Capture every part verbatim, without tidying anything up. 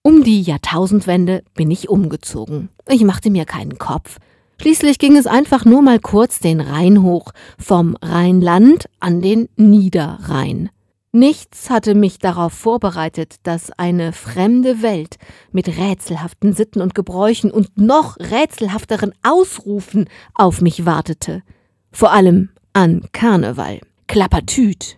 Um die Jahrtausendwende bin ich umgezogen. Ich machte mir keinen Kopf. Schließlich ging es einfach nur mal kurz den Rhein hoch, vom Rheinland an den Niederrhein. Nichts hatte mich darauf vorbereitet, dass eine fremde Welt mit rätselhaften Sitten und Gebräuchen und noch rätselhafteren Ausrufen auf mich wartete. Vor allem an Karneval. Klappertüt.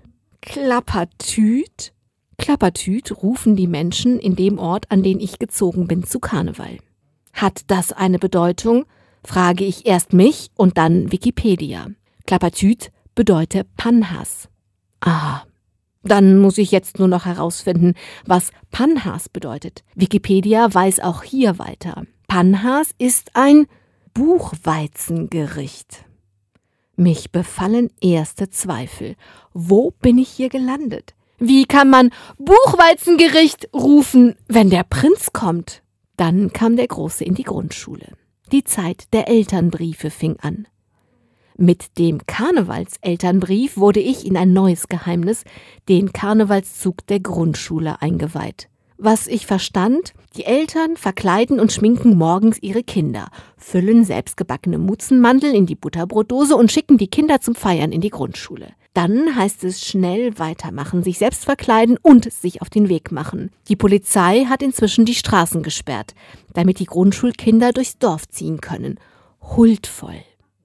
Klappertüt? Klappertüt rufen die Menschen in dem Ort, an den ich gezogen bin, zu Karneval. Hat das eine Bedeutung? Frage ich erst mich und dann Wikipedia. Klappertüt bedeutet Panhas. Aha. Dann muss ich jetzt nur noch herausfinden, was Panhas bedeutet. Wikipedia weiß auch hier weiter. Panhas ist ein Buchweizengericht. Mich befallen erste Zweifel. Wo bin ich hier gelandet? Wie kann man Buchweizengericht rufen, wenn der Prinz kommt? Dann kam der Große in die Grundschule. Die Zeit der Elternbriefe fing an. Mit dem Karnevalselternbrief wurde ich in ein neues Geheimnis, den Karnevalszug der Grundschule, eingeweiht. Was ich verstand: Die Eltern verkleiden und schminken morgens ihre Kinder, füllen selbstgebackene Mutzenmandeln in die Butterbrotdose und schicken die Kinder zum Feiern in die Grundschule. Dann heißt es schnell weitermachen, sich selbst verkleiden und sich auf den Weg machen. Die Polizei hat inzwischen die Straßen gesperrt, damit die Grundschulkinder durchs Dorf ziehen können. Huldvoll.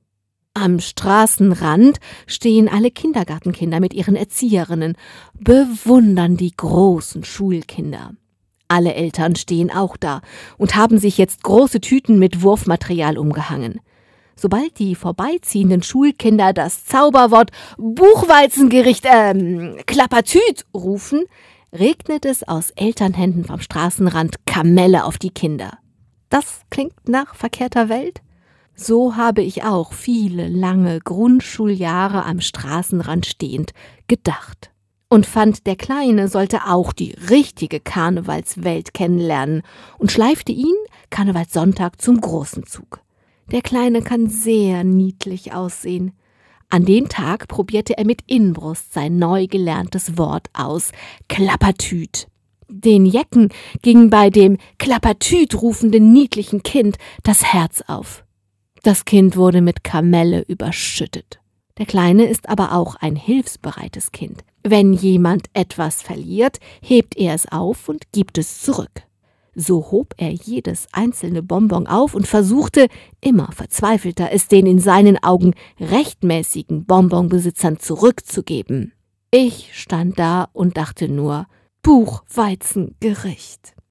Am Straßenrand stehen alle Kindergartenkinder mit ihren Erzieherinnen, bewundern die großen Schulkinder. Alle Eltern stehen auch da und haben sich jetzt große Tüten mit Wurfmaterial umgehangen. Sobald die vorbeiziehenden Schulkinder das Zauberwort Buchweizengericht, ähm, Klappertüt rufen, regnet es aus Elternhänden vom Straßenrand Kamelle auf die Kinder. Das klingt nach verkehrter Welt? So habe ich auch viele lange Grundschuljahre am Straßenrand stehend gedacht. Und fand, der Kleine sollte auch die richtige Karnevalswelt kennenlernen und schleifte ihn Karnevalssonntag zum großen Zug. Der Kleine kann sehr niedlich aussehen. An dem Tag probierte er mit Inbrust sein neu gelerntes Wort aus: Klappertüt. Den Jecken ging bei dem Klappertüt rufenden niedlichen Kind das Herz auf. Das Kind wurde mit Kamelle überschüttet. Der Kleine ist aber auch ein hilfsbereites Kind. Wenn jemand etwas verliert, hebt er es auf und gibt es zurück. So hob er jedes einzelne Bonbon auf und versuchte, immer verzweifelter, es den in seinen Augen rechtmäßigen Bonbonbesitzern zurückzugeben. Ich stand da und dachte nur: Buchweizengericht.